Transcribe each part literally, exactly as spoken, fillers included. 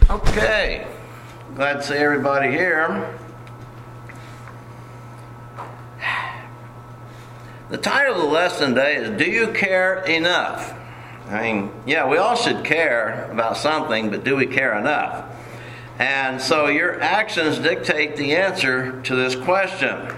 Okay, glad to see everybody here. The title of the lesson today is, Do You Care Enough? I mean, yeah, we all should care about something, but do we care enough? And so your actions dictate the answer to this question.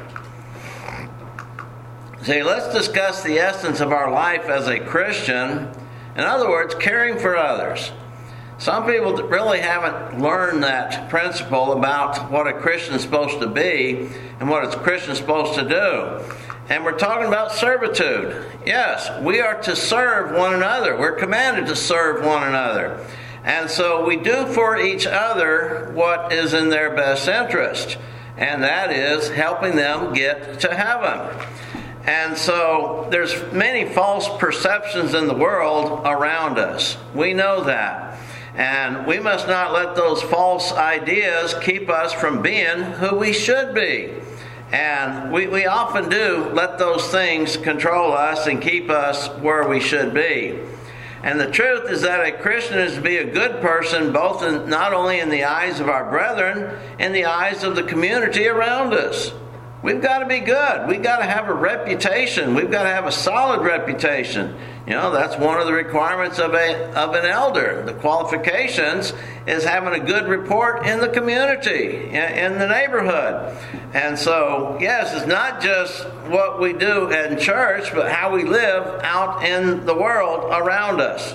See, let's discuss the essence of our life as a Christian. In other words, caring for others. Some people really haven't learned that principle about what a Christian is supposed to be and what a Christian is supposed to do. And we're talking about servitude. Yes, we are to serve one another. We're commanded to serve one another. And so we do for each other what is in their best interest. And that is helping them get to heaven. And so there's many false perceptions in the world around us. We know that. And we must not let those false ideas keep us from being who we should be. And we, we often do let those things control us and keep us where we should be. And the truth is that a Christian is to be a good person, both in, not only in the eyes of our brethren, in the eyes of the community around us. We've got to be good. We've got to have a reputation. We've got to have a solid reputation. You know, that's one of the requirements of a of an elder. The qualifications is having a good report in the community, in, in the neighborhood. And so, yes, it's not just what we do in church, but how we live out in the world around us.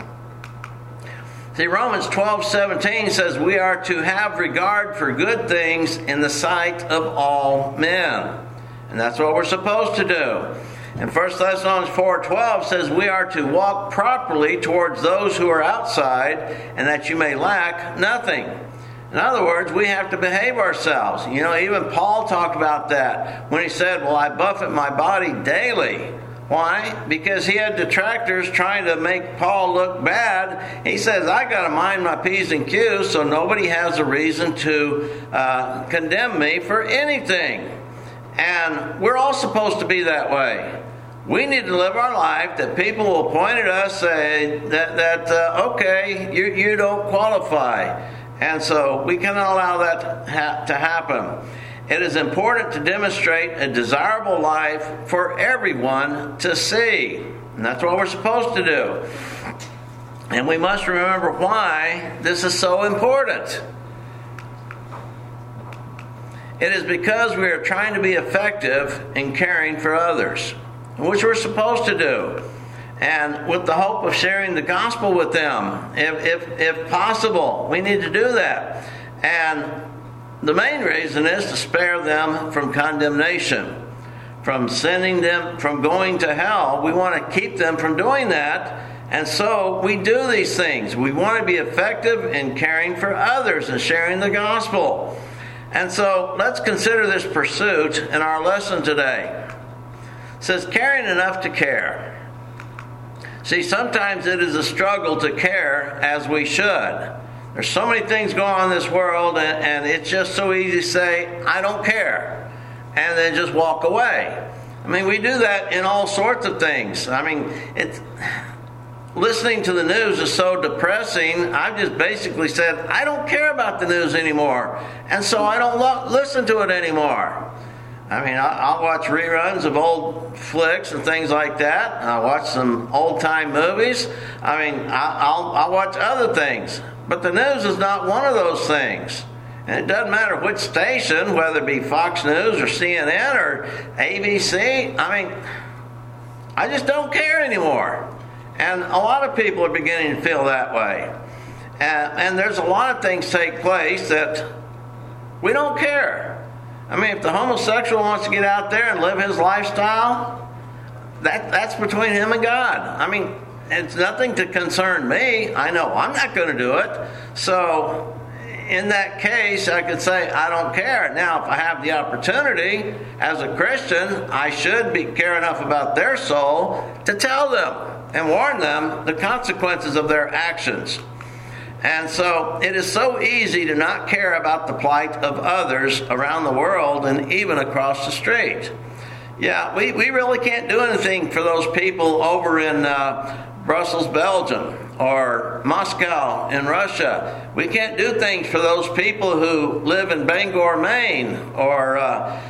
See, Romans twelve seventeen says we are to have regard for good things in the sight of all men. And that's what we're supposed to do. And First Thessalonians four twelve says we are to walk properly towards those who are outside, and that you may lack nothing. In other words, we have to behave ourselves. You know, even Paul talked about that when he said, well, I buffet my body daily. Why? Because he had detractors trying to make Paul look bad. He says, I got to mind my P's and Q's so nobody has a reason to uh, condemn me for anything. And we're all supposed to be that way. We need to live our life that people will point at us, say that, that uh, okay, you, you don't qualify. And so we cannot allow that ha- to happen. It is important to demonstrate a desirable life for everyone to see. And that's what we're supposed to do. And we must remember why this is so important. It is because we are trying to be effective in caring for others, which we're supposed to do. And with the hope of sharing the gospel with them, if, if, if possible, we need to do that. And the main reason is to spare them from condemnation, from sending them, from going to hell. We want to keep them from doing that. And so we do these things. We want to be effective in caring for others and sharing the gospel. And so let's consider this pursuit in our lesson today. It says, caring enough to care. See, sometimes it is a struggle to care as we should. There's so many things going on in this world, and, and it's just so easy to say, I don't care, and then just walk away. I mean, we do that in all sorts of things. I mean, it's, listening to the news is so depressing. I've just basically said, I don't care about the news anymore, and so I don't lo- listen to it anymore. I mean, I'll watch reruns of old flicks and things like that. I'll watch some old-time movies. I mean, I'll, I'll watch other things. But the news is not one of those things. And it doesn't matter which station, whether it be Fox News or C N N or A B C. I mean, I just don't care anymore. And a lot of people are beginning to feel that way. And, and there's a lot of things take place that we don't care. I mean, if the homosexual wants to get out there and live his lifestyle, that that's between him and God. I mean, it's nothing to concern me. I know I'm not going to do it. So in that case, I could say I don't care. Now, if I have the opportunity as a Christian, I should be care enough about their soul to tell them and warn them the consequences of their actions. And so it is so easy to not care about the plight of others around the world and even across the street. Yeah, we, we really can't do anything for those people over in uh, Brussels, Belgium, or Moscow in Russia. We can't do things for those people who live in Bangor, Maine, or uh,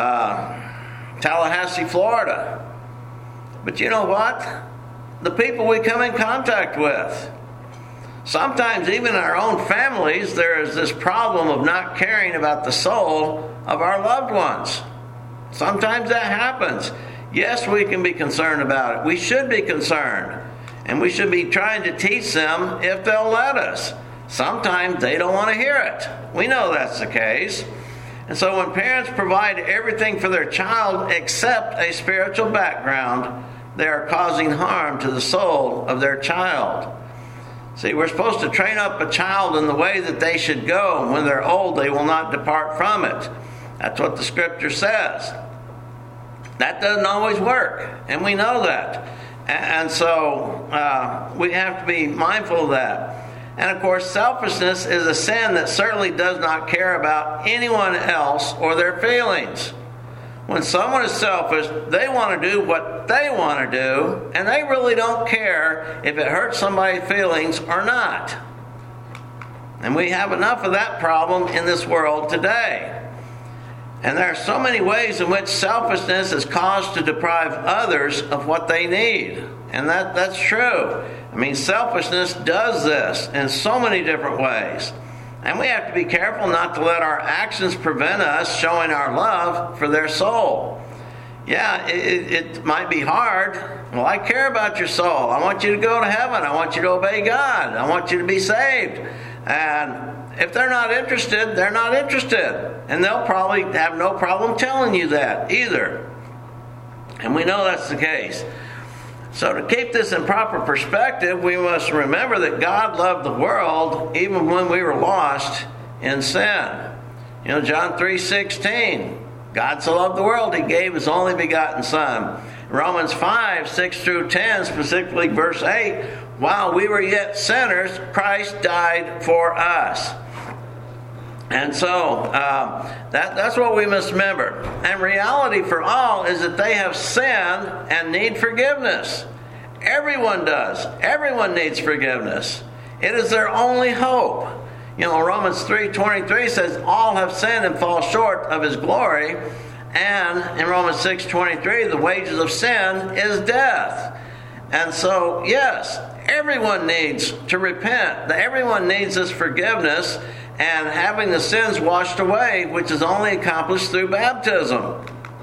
uh, Tallahassee, Florida. But you know what? The people we come in contact with. Sometimes even in our own families, there is this problem of not caring about the soul of our loved ones. Sometimes that happens. Yes, we can be concerned about it. We should be concerned. And we should be trying to teach them if they'll let us. Sometimes they don't want to hear it. We know that's the case. And so when parents provide everything for their child except a spiritual background, they are causing harm to the soul of their child. See, we're supposed to train up a child in the way that they should go, and when they're old, they will not depart from it. That's what the Scripture says. That doesn't always work, and we know that. And so uh, we have to be mindful of that. And of course, selfishness is a sin that certainly does not care about anyone else or their feelings. When someone is selfish, they want to do what they want to do, and they really don't care if it hurts somebody's feelings or not. And we have enough of that problem in this world today. And there are so many ways in which selfishness is caused to deprive others of what they need. And that, that's true. I mean, selfishness does this in so many different ways. And we have to be careful not to let our actions prevent us showing our love for their soul. Yeah, it, it might be hard. Well, I care about your soul. I want you to go to heaven. I want you to obey God. I want you to be saved. And if they're not interested, they're not interested. And they'll probably have no problem telling you that either. And we know that's the case. So to keep this in proper perspective, we must remember that God loved the world even when we were lost in sin. You know, John three sixteen, God so loved the world, He gave His only begotten Son. Romans five, six through ten, specifically verse eight, while we were yet sinners, Christ died for us. And so, uh, that, that's what we must remember. And reality for all is that they have sinned and need forgiveness. Everyone does. Everyone needs forgiveness. It is their only hope. You know, Romans three twenty-three says, all have sinned and fall short of His glory. And in Romans six twenty-three, the wages of sin is death. And so, yes, everyone needs to repent. Everyone needs this forgiveness and having the sins washed away, which is only accomplished through baptism.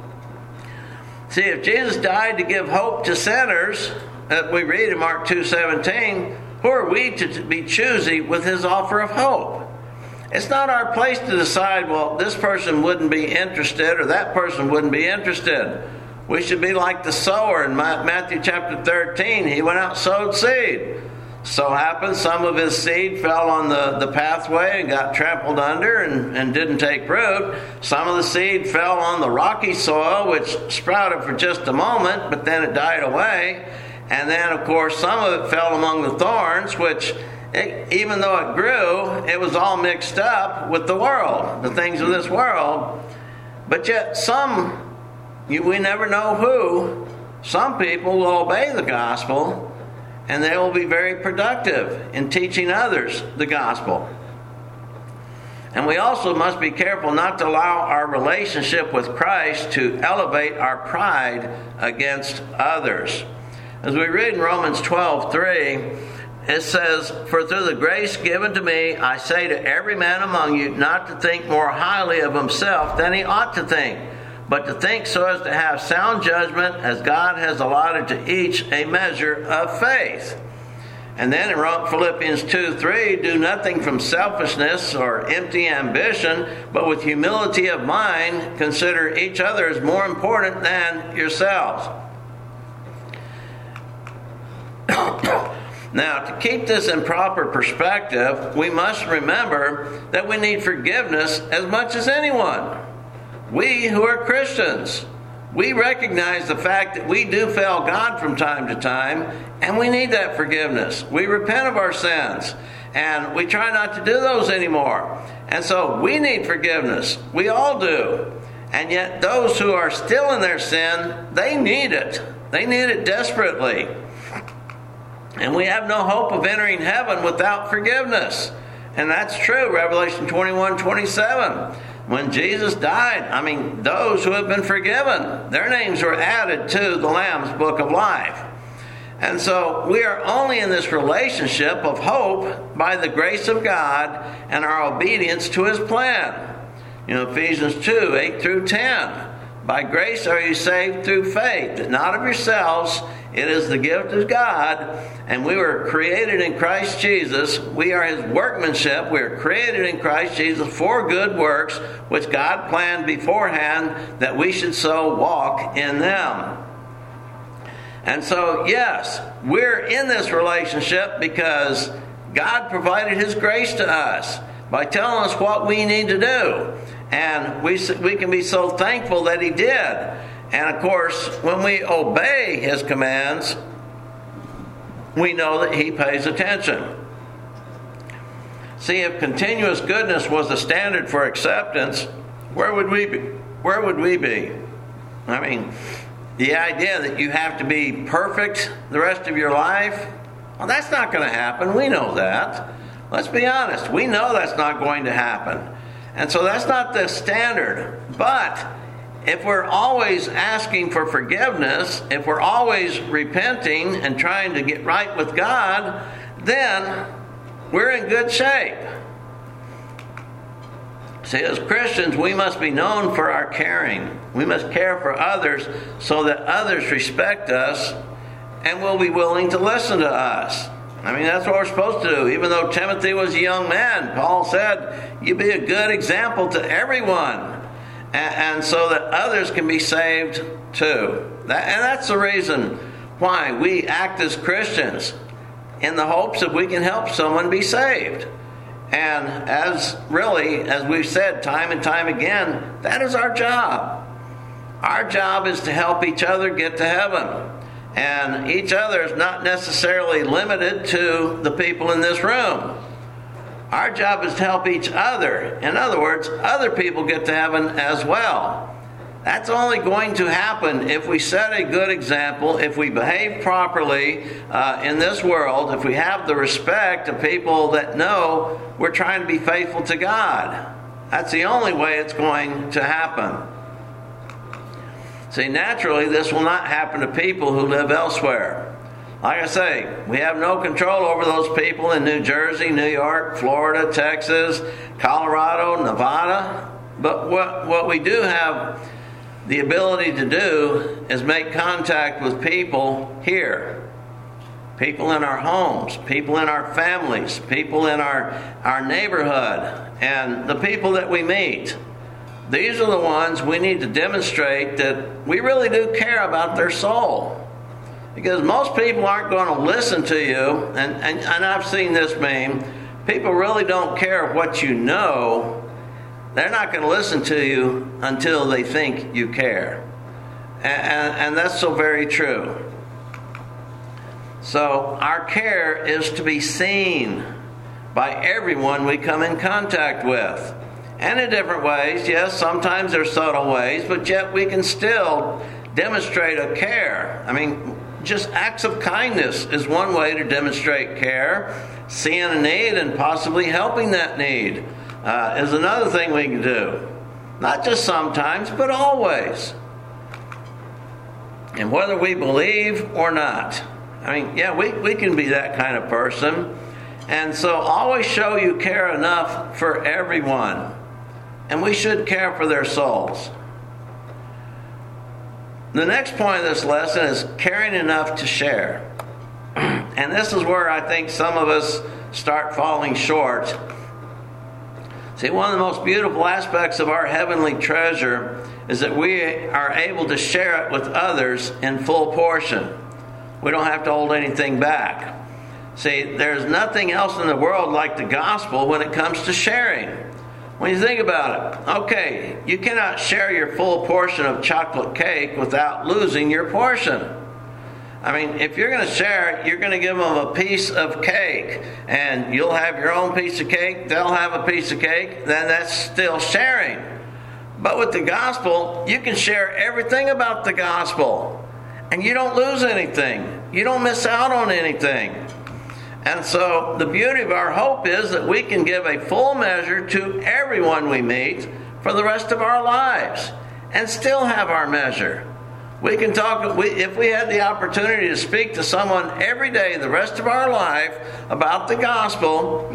See, if Jesus died to give hope to sinners, that we read in Mark two seventeen, who are we to be choosy with His offer of hope? It's not our place to decide, well, this person wouldn't be interested or that person wouldn't be interested. We should be like the sower in Matthew chapter thirteen. He went out and sowed seed. So happened some of his seed fell on the, the pathway and got trampled under and, and didn't take root. Some of the seed fell on the rocky soil, which sprouted for just a moment, but then it died away. And then, of course, some of it fell among the thorns, which, it, even though it grew, it was all mixed up with the world, the things of this world. But yet some, you, we never know who, some people will obey the gospel, and they will be very productive in teaching others the gospel. And we also must be careful not to allow our relationship with Christ to elevate our pride against others. As we read in Romans twelve three, it says, for through the grace given to me, I say to every man among you not to think more highly of himself than he ought to think, but to think so as to have sound judgment, as God has allotted to each a measure of faith. And then in Philippians two three, do nothing from selfishness or empty ambition, but with humility of mind, consider each other as more important than yourselves. Now, to keep this in proper perspective, we must remember that we need forgiveness as much as anyone. We who are Christians, we recognize the fact that we do fail God from time to time, and we need that forgiveness. We repent of our sins, and we try not to do those anymore. And so we need forgiveness. We all do. And yet those who are still in their sin, they need it. They need it desperately. And we have no hope of entering heaven without forgiveness. And that's true, Revelation twenty-one twenty-seven. When Jesus died, I mean, those who have been forgiven, their names were added to the Lamb's Book of Life. And so we are only in this relationship of hope by the grace of God and our obedience to His plan. You know, Ephesians two, eight through ten. By grace are you saved through faith, not of yourselves. It is the gift of God, and we were created in Christ Jesus. We are His workmanship. We are created in Christ Jesus for good works, which God planned beforehand that we should so walk in them. And so, yes, we're in this relationship because God provided His grace to us by telling us what we need to do. And we we can be so thankful that He did. And of course, when we obey His commands, we know that He pays attention. See, if continuous goodness was the standard for acceptance, where would we be? Where would we be? I mean, the idea that you have to be perfect the rest of your life, well, that's not going to happen. We know that. Let's be honest. We know that's not going to happen. And so that's not the standard. But if we're always asking for forgiveness, if we're always repenting and trying to get right with God, then we're in good shape. See, as Christians, we must be known for our caring. We must care for others so that others respect us and will be willing to listen to us. I mean, that's what we're supposed to do. Even though Timothy was a young man, Paul said, you be a good example to everyone. And, and so that others can be saved too. That, and that's the reason why we act as Christians, in the hopes that we can help someone be saved. And as really, as we've said time and time again, that is our job. Our job is to help each other get to heaven. And each other is not necessarily limited to the people in this room. Our job is to help each other. In other words, other people get to heaven as well. That's only going to happen if we set a good example, if we behave properly uh, in this world, if we have the respect of people that know we're trying to be faithful to God. That's the only way it's going to happen. See, naturally, this will not happen to people who live elsewhere. Like I say, we have no control over those people in New Jersey, New York, Florida, Texas, Colorado, Nevada. But what, what we do have the ability to do is make contact with people here. People in our homes, people in our families, people in our, our neighborhood, and the people that we meet. These are the ones we need to demonstrate that we really do care about their soul. Because most people aren't going to listen to you, and, and, and I've seen this meme, people really don't care what you know. They're not going to listen to you until they think you care. And, and, and that's so very true. So our care is to be seen by everyone we come in contact with. And in different ways, yes, sometimes there's subtle ways, but yet we can still demonstrate a care. I mean, just acts of kindness is one way to demonstrate care. Seeing a need and possibly helping that need uh, is another thing we can do. Not just sometimes, but always. And whether we believe or not. I mean, yeah, we, we can be that kind of person. And so always show you care enough for everyone. And we should care for their souls. The next point of this lesson is caring enough to share. And this is where I think some of us start falling short. See, one of the most beautiful aspects of our heavenly treasure is that we are able to share it with others in full portion. We don't have to hold anything back. See, there's nothing else in the world like the gospel when it comes to sharing. When you think about it, okay, you cannot share your full portion of chocolate cake without losing your portion. I mean, if you're going to share it, you're going to give them a piece of cake, and you'll have your own piece of cake, they'll have a piece of cake, then that's still sharing. But with the gospel, you can share everything about the gospel, and you don't lose anything. You don't miss out on anything. And so the beauty of our hope is that we can give a full measure to everyone we meet for the rest of our lives and still have our measure. We can talk, we, if we had the opportunity to speak to someone every day the rest of our life about the gospel,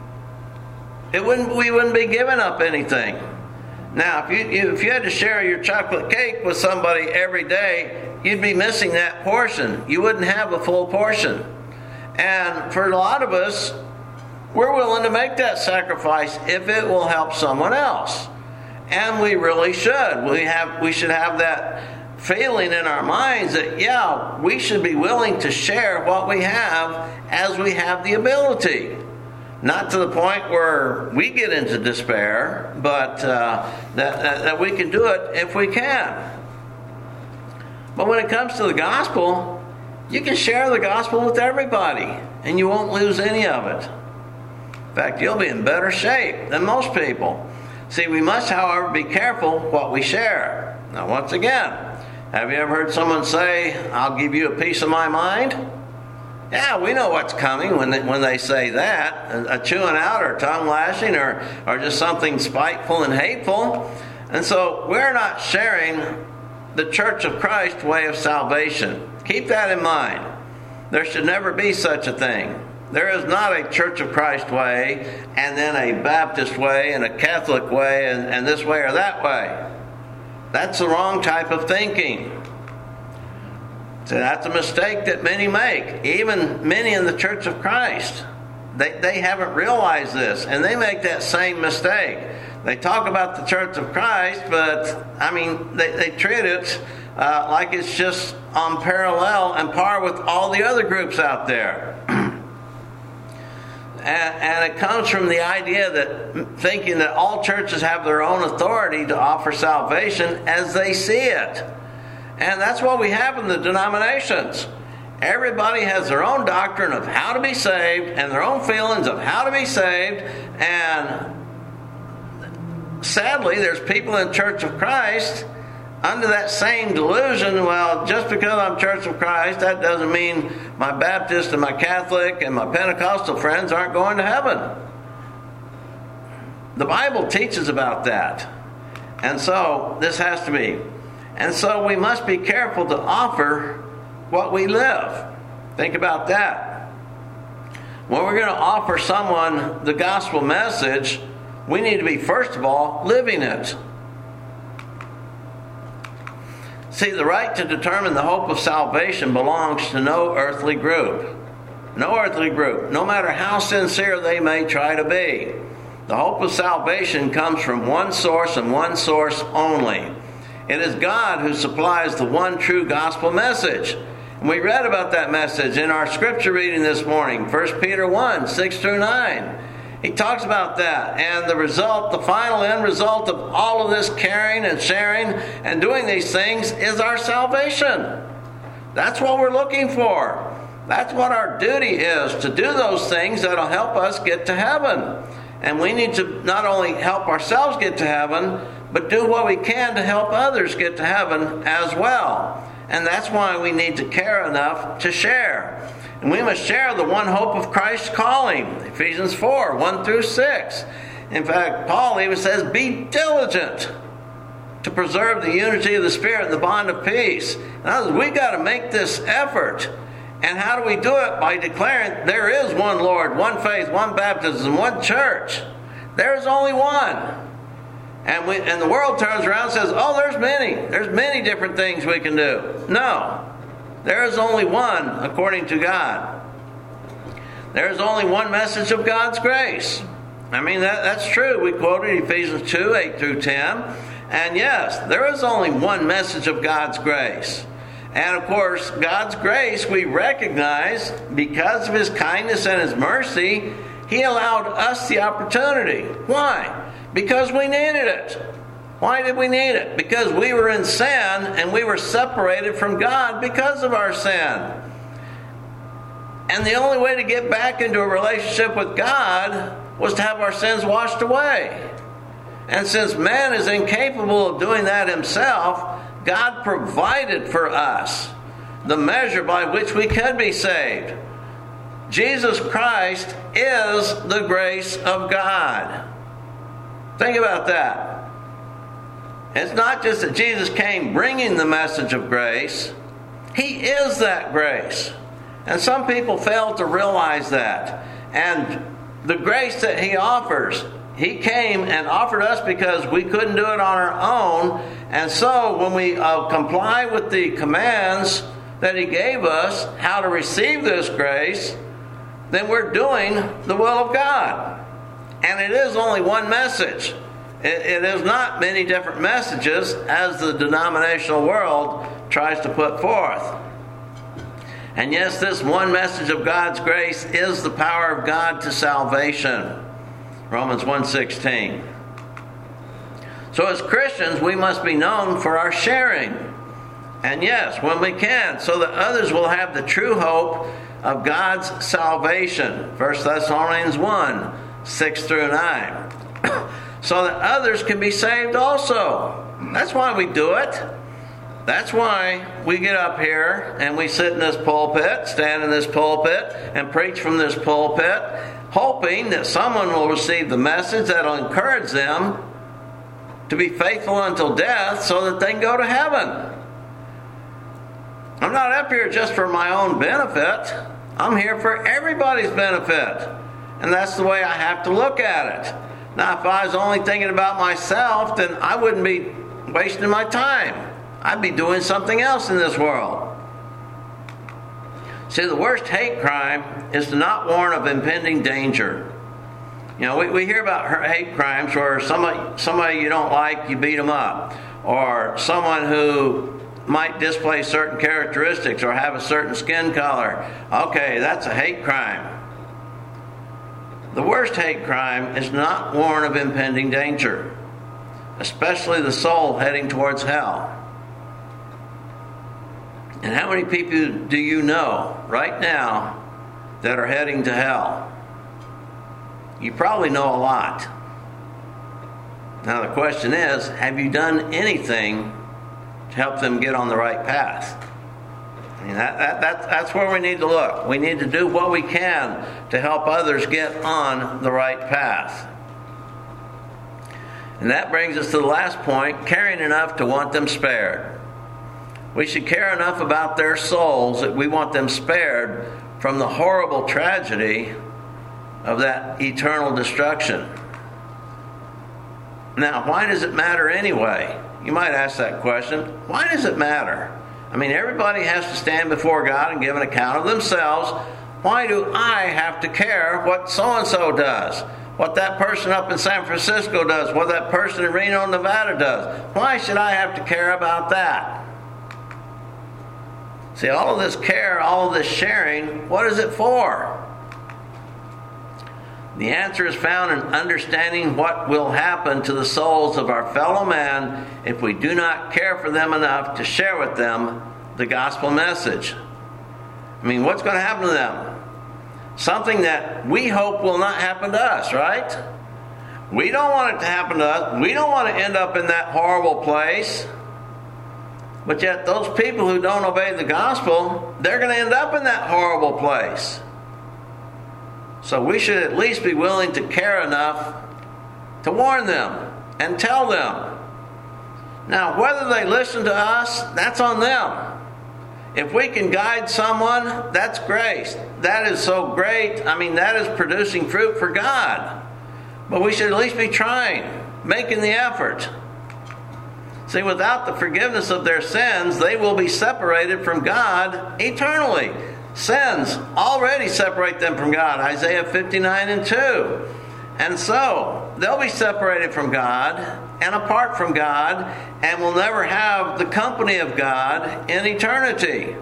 it wouldn't, we wouldn't be giving up anything. Now, if you, if you had to share your chocolate cake with somebody every day, you'd be missing that portion. You wouldn't have a full portion. And for a lot of us, we're willing to make that sacrifice if it will help someone else. And we really should. We have, we should have that feeling in our minds that, yeah, we should be willing to share what we have as we have the ability. Not to the point where we get into despair, but uh, that, that, that we can do it if we can. But when it comes to the gospel, you can share the gospel with everybody, and you won't lose any of it. In fact, you'll be in better shape than most people. See, we must, however, be careful what we share. Now, once again, have you ever heard someone say, "I'll give you a piece of my mind"? Yeah, we know what's coming when they, when they say that. A, a chewing out or tongue lashing or, or just something spiteful and hateful. And so we're not sharing the Church of Christ way of salvation. Keep that in mind. There should never be such a thing. There is not a Church of Christ way and then a Baptist way and a Catholic way and, and this way or that way. That's the wrong type of thinking. So that's a mistake that many make, even many in the Church of Christ. They, they haven't realized this, and they make that same mistake. They talk about the Church of Christ, but, I mean, they, they treat it uh, like it's just on parallel and par with all the other groups out there. and, and it comes from the idea that thinking that all churches have their own authority to offer salvation as they see it. And that's what we have in the denominations. Everybody has their own doctrine of how to be saved and their own feelings of how to be saved. And sadly, there's people in Church of Christ under that same delusion. Well, just because I'm Church of Christ, that doesn't mean my Baptist and my Catholic and my Pentecostal friends aren't going to heaven. The Bible teaches about that. And so this has to be. And so we must be careful to offer what we live. Think about that. When we're going to offer someone the gospel message, we need to be, first of all, living it. See, the right to determine the hope of salvation belongs to no earthly group. No earthly group, no matter how sincere they may try to be. The hope of salvation comes from one source and one source only. It is God who supplies the one true gospel message. And we read about that message in our scripture reading this morning, First Peter one, six through nine. He talks about that. And the result, the final end result of all of this caring and sharing and doing these things is our salvation. That's what we're looking for. That's what our duty is, to do those things that will help us get to heaven. And we need to not only help ourselves get to heaven, but do what we can to help others get to heaven as well. And that's why we need to care enough to share. And we must share the one hope of Christ's calling. Ephesians four, one through six. In fact, Paul even says, be diligent to preserve the unity of the Spirit and the bond of peace. In other words, we've got to make this effort. And how do we do it? By declaring there is one Lord, one faith, one baptism, one church. There is only one. And we, and the world turns around and says, oh, there's many. There's many different things we can do. No. There is only one according to God. There is only one message of God's grace. I mean, that, that's true. We quoted Ephesians two, eight through ten. And yes, there is only one message of God's grace. And of course, God's grace we recognize because of His kindness and His mercy, He allowed us the opportunity. Why? Because we needed it. Why did we need it? Because we were in sin and we were separated from God because of our sin. And the only way to get back into a relationship with God was to have our sins washed away. And since man is incapable of doing that himself, God provided for us the measure by which we could be saved. Jesus Christ is the grace of God. Think about that. It's not just that Jesus came bringing the message of grace. He is that grace. And some people fail to realize that. And the grace that He offers, He came and offered us because we couldn't do it on our own. And so when we uh, comply with the commands that He gave us, how to receive this grace, then we're doing the will of God. And it is only one message. It, it is not many different messages as the denominational world tries to put forth. And yes, this one message of God's grace is the power of God to salvation. Romans one sixteen. So as Christians, we must be known for our sharing. And yes, when we can, so that others will have the true hope of God's salvation. First Thessalonians one, six through nine. So that others can be saved also. That's why we do it. That's why we get up here and we sit in this pulpit, stand in this pulpit, and preach from this pulpit, hoping that someone will receive the message that will encourage them to be faithful until death so that they can go to heaven. I'm not up here just for my own benefit. I'm here for everybody's benefit. And that's the way I have to look at it. Now, if I was only thinking about myself, then I wouldn't be wasting my time. I'd be doing something else in this world. See, the worst hate crime is to not warn of impending danger. You know, we, we hear about hate crimes where somebody, somebody you don't like, you beat them up. Or someone who might display certain characteristics or have a certain skin color. Okay, that's a hate crime. The worst hate crime is not warn of impending danger, especially the soul heading towards hell. And how many people do you know right now that are heading to hell? You probably know a lot. Now the question is, have you done anything to help them get on the right path? I mean, that, that, that, that's where we need to look. We need to do what we can to help others get on the right path. And that brings us to the last point, caring enough to want them spared. We should care enough about their souls that we want them spared from the horrible tragedy of that eternal destruction. Now, why does it matter anyway? You might ask that question. Why does it matter? I mean, everybody has to stand before God and give an account of themselves. Why do I have to care what so-and-so does? What that person up in San Francisco does? What that person in Reno, Nevada does? Why should I have to care about that? See, all of this care, all of this sharing, what is it for? The answer is found in understanding what will happen to the souls of our fellow man if we do not care for them enough to share with them the gospel message. I mean, what's going to happen to them? Something that we hope will not happen to us, right? We don't want it to happen to us. We don't want to end up in that horrible place. But yet those people who don't obey the gospel, they're going to end up in that horrible place. So we should at least be willing to care enough to warn them and tell them. Now, whether they listen to us, that's on them. If we can guide someone, that's grace. That is so great. I mean, that is producing fruit for God. But we should at least be trying, making the effort. See, without the forgiveness of their sins, they will be separated from God eternally. Sins already separate them from God. Isaiah fifty-nine and two. And so, they'll be separated from God and apart from God and will never have the company of God in eternity.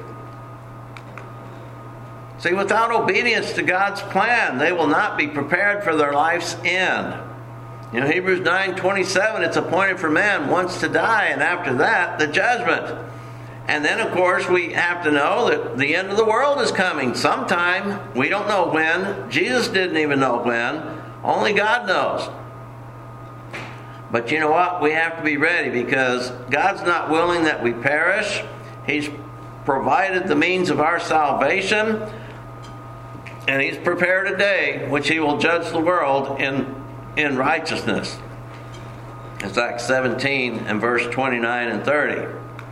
See, without obedience to God's plan, they will not be prepared for their life's end. You know, Hebrews nine twenty-seven, it's appointed for man once to die, and after that, the judgment. And then, of course, we have to know that the end of the world is coming sometime. We don't know when. Jesus didn't even know when. Only God knows. But you know what? We have to be ready because God's not willing that we perish. He's provided the means of our salvation, and he's prepared a day which he will judge the world in, in righteousness. It's Acts seventeen and verse twenty-nine and thirty.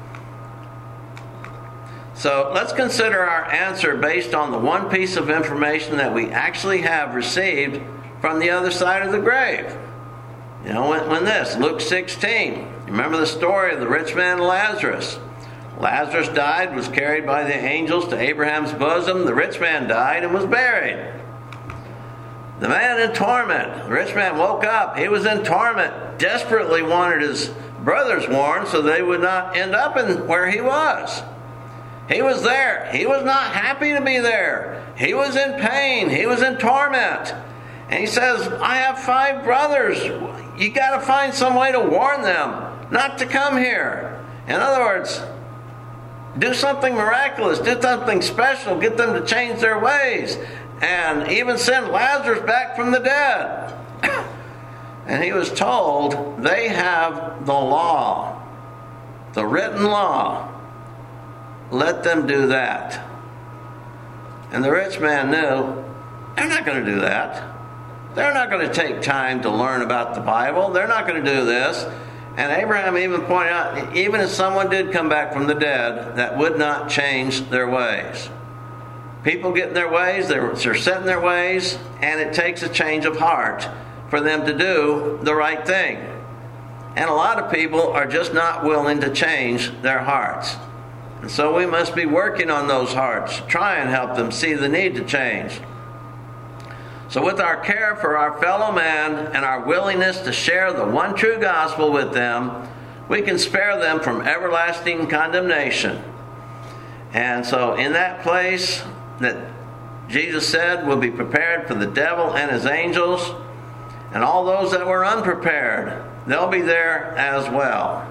So let's consider our answer based on the one piece of information that we actually have received from the other side of the grave. You know, when, when this, Luke sixteen, remember the story of the rich man and Lazarus. Lazarus died, was carried by the angels to Abraham's bosom. The rich man died and was buried. The man in torment, the rich man woke up. He was in torment, desperately wanted his brothers warned so they would not end up in where he was. He was there. He was not happy to be there. He was in pain. He was in torment. And he says, I have five brothers. You got to find some way to warn them not to come here. In other words, do something miraculous. Do something special. Get them to change their ways. And even send Lazarus back from the dead. And he was told, they have the law, the written law. Let them do that. And the rich man knew, they're not going to do that. They're not going to take time to learn about the Bible. They're not going to do this. And Abraham even pointed out, even if someone did come back from the dead, that would not change their ways. People get in their ways, they're, they're set in their ways, and it takes a change of heart for them to do the right thing. And a lot of people are just not willing to change their hearts. And so we must be working on those hearts, try and help them see the need to change. So with our care for our fellow man and our willingness to share the one true gospel with them, we can spare them from everlasting condemnation. And so in that place that Jesus said will be prepared for the devil and his angels, and all those that were unprepared, they'll be there as well.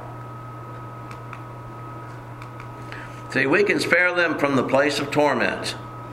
See, we can spare them from the place of torment.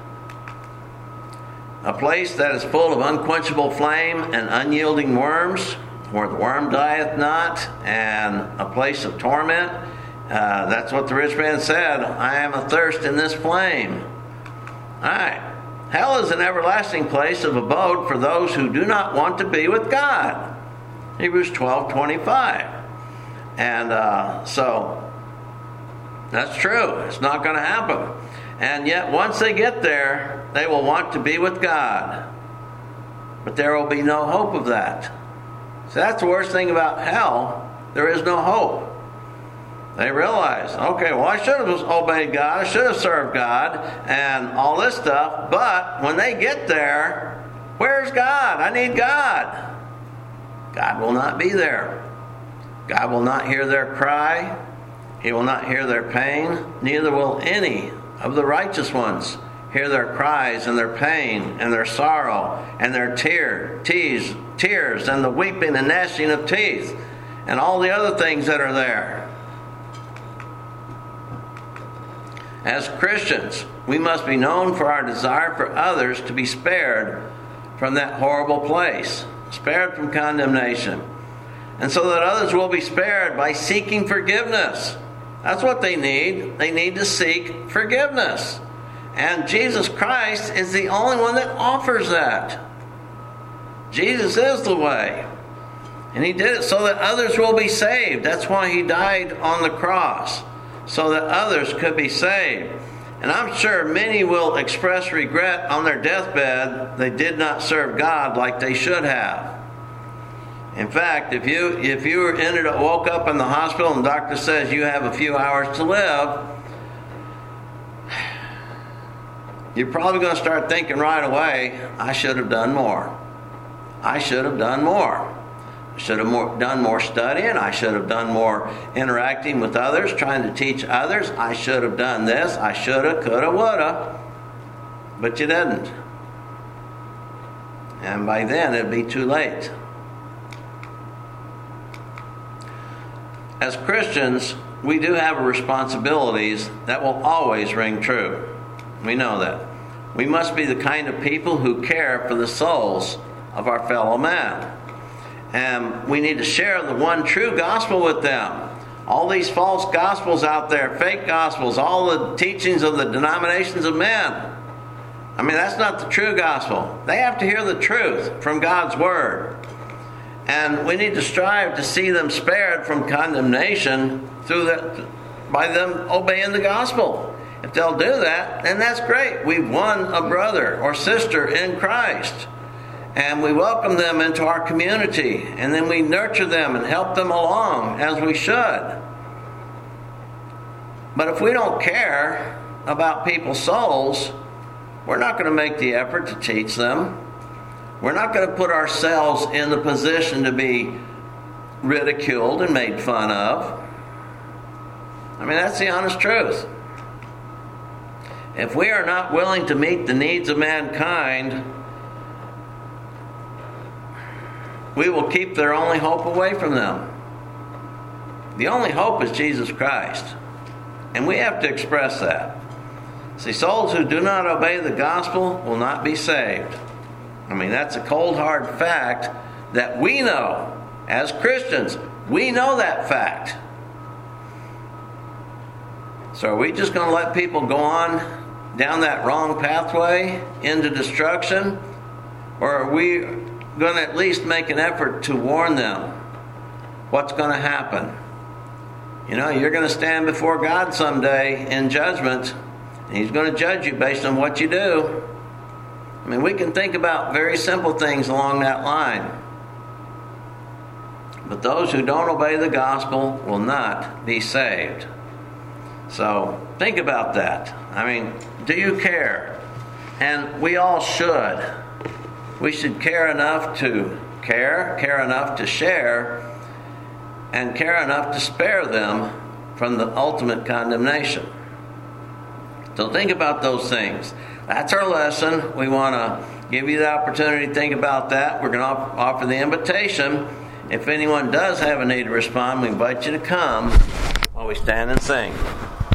A place that is full of unquenchable flame and unyielding worms, where the worm dieth not, and a place of torment. Uh, that's what the rich man said, I am athirst in this flame. All right. Hell is an everlasting place of abode for those who do not want to be with God. Hebrews twelve twenty-five. And uh, so, that's true. It's not going to happen. And yet, once they get there, they will want to be with God. But there will be no hope of that. So that's the worst thing about hell. There is no hope. They realize, okay, well, I should have obeyed God. I should have served God and all this stuff. But when they get there, where's God? I need God. God will not be there. God will not hear their cry. He will not hear their pain. Neither will any of the righteous ones hear their cries and their pain and their sorrow and their tear, tears, tears and the weeping and gnashing of teeth and all the other things that are there. As Christians, we must be known for our desire for others to be spared from that horrible place, spared from condemnation, and so that others will be spared by seeking forgiveness. That's what they need. They need to seek forgiveness. And Jesus Christ is the only one that offers that. Jesus is the way. And he did it so that others will be saved. That's why he died on the cross, so that others could be saved. And I'm sure many will express regret on their deathbed they did not serve God like they should have. In fact, if you if you ended up, woke up in the hospital and the doctor says you have a few hours to live, you're probably going to start thinking right away, I should have done more. I should have done more. I should have more, done more studying. I should have done more interacting with others, trying to teach others. I should have done this. I should have, could have, would have. But you didn't. And by then it'd be too late. As Christians, we do have responsibilities that will always ring true. We know that. We must be the kind of people who care for the souls of our fellow man. And we need to share the one true gospel with them. All these false gospels out there, fake gospels, all the teachings of the denominations of men. I mean, that's not the true gospel. They have to hear the truth from God's Word. And we need to strive to see them spared from condemnation through that, by them obeying the gospel. If they'll do that, then that's great. We've won a brother or sister in Christ. And we welcome them into our community. And then we nurture them and help them along as we should. But if we don't care about people's souls, we're not going to make the effort to teach them. We're not going to put ourselves in the position to be ridiculed and made fun of. I mean, that's the honest truth. If we are not willing to meet the needs of mankind, we will keep their only hope away from them. The only hope is Jesus Christ. And we have to express that. See, souls who do not obey the gospel will not be saved. I mean, that's a cold, hard fact that we know. As Christians, we know that fact. So are we just going to let people go on down that wrong pathway into destruction? Or are we going to at least make an effort to warn them what's going to happen? You know, you're going to stand before God someday in judgment, and He's going to judge you based on what you do. I mean, we can think about very simple things along that line. But those who don't obey the gospel will not be saved. So, think about that. I mean, do you care? And we all should. We should care enough to care, care enough to share, and care enough to spare them from the ultimate condemnation. So think about those things. That's our lesson. We want to give you the opportunity to think about that. We're going to offer the invitation. If anyone does have a need to respond, we invite you to come while we stand and sing.